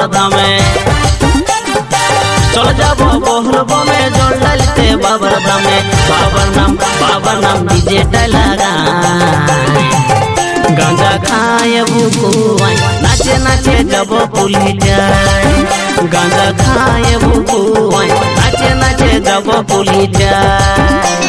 बाबर दामे चल जाबो बोहलबो में जल डालते बाबर दामे बाबर नाम डीजे लगा गांजा खाए बुकुआई नाचे नाचे जब पुली जाए गांजा खाए बुकुआई नाचे नाचे जब पुली जाए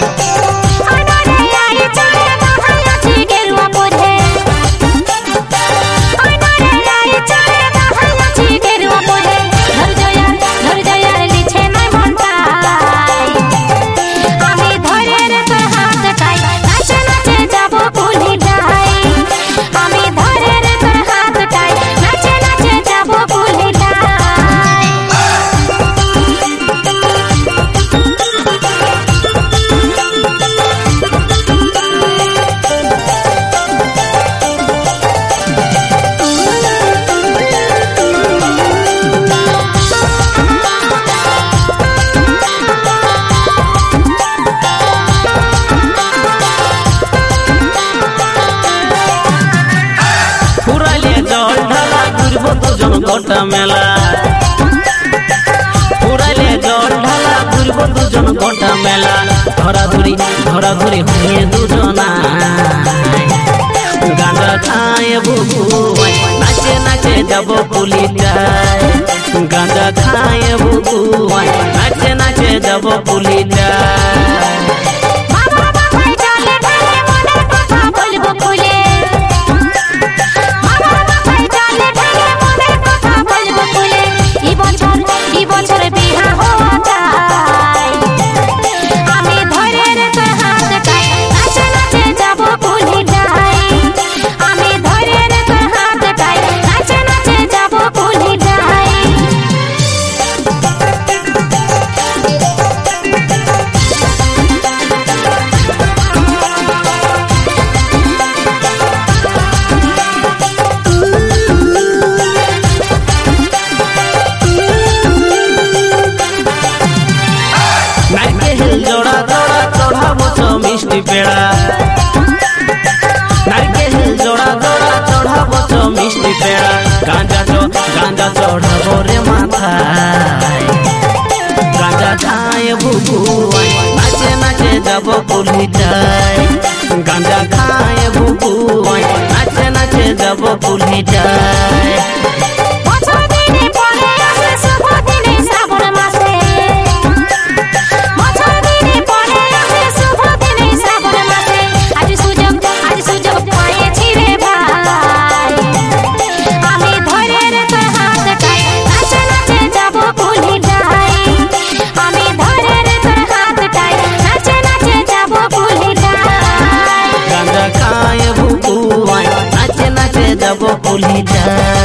गोटा मेला पुराले जल ढाला घुरबो दुजन गोटा मेला धरा धुरी हुए दुजना गांजा खाए बुकुआई नाचे नाचे जब पुली जाए गांजा खाए बुकुआई नाचे नाचे जब पुली जाए मिष्टि पेड़ा नारकेल जोड़ा जोड़ा चढ़ाबो तो मिष्टि पेड़ा गांजा चढ़ाबो रे माथा गांजा खाए बुकुआई नाचे नाचे जब पुली जाए गांजा खाए बुकुआई नाचे नाचे जब पुली जाए जब पुली जाए।